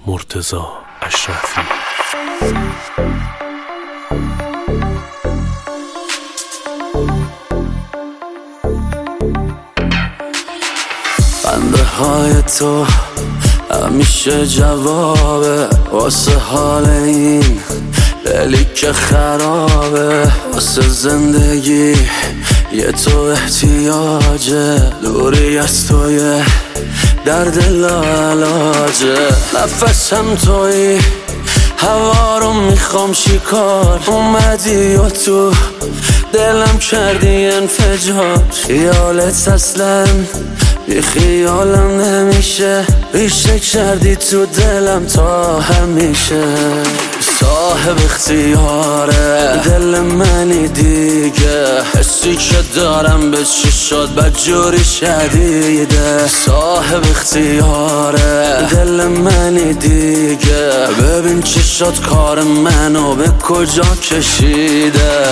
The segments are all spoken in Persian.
مرتضی اشرفی. خنده های تو همیشه جوابه واسه حال این دلی که خرابه، واسه زندگی یه تو احتیاجه، دوری از توی درد لاعلاجه. نفسم توی هوا رو میخوام شکار، اومدی و تو دلم کردی انفجار. خیالت اصلا بی خیالم نمیشه، ریشه کردی تو دلم تا همیشه. صاحب اختیاره دل منی دیگه، حسی که دارم به چشات بدجوری شدیده. صاحب اختیاره دل منی دیگه، ببین چشات کار منو به کجا کشیده.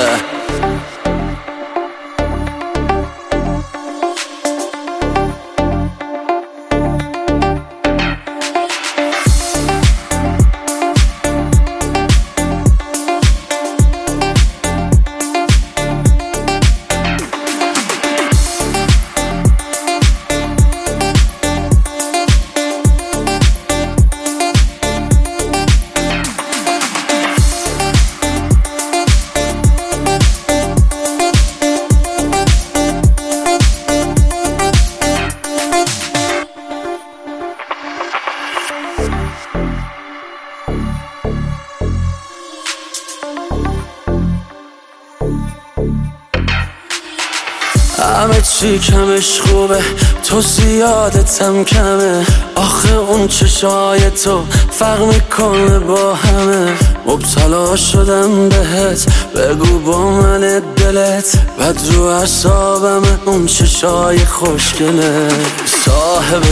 همه چی کمش خوبه، تو زیادتم کمه. آخه اون چشای تو فرق میکنه با همه. مبتلا شدم بهت، بگو با من دلت بد رو اعصابمه اون چشای خوشگله. صاحب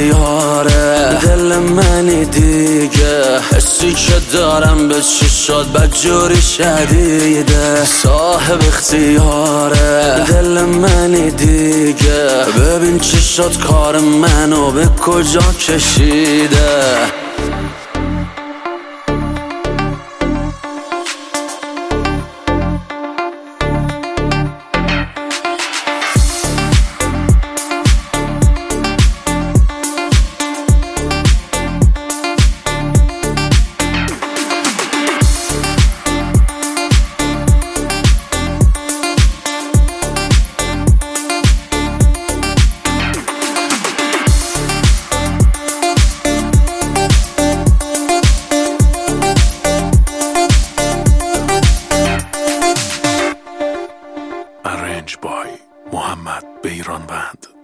اختیاره دل منی دیگه، حسی که دارم به چشات بدجوری شدیده. صاحب اختیاره دل منی دیگه، ببین چشات کار منو به کجا کشیده. Arranged by محمد بیرانوند.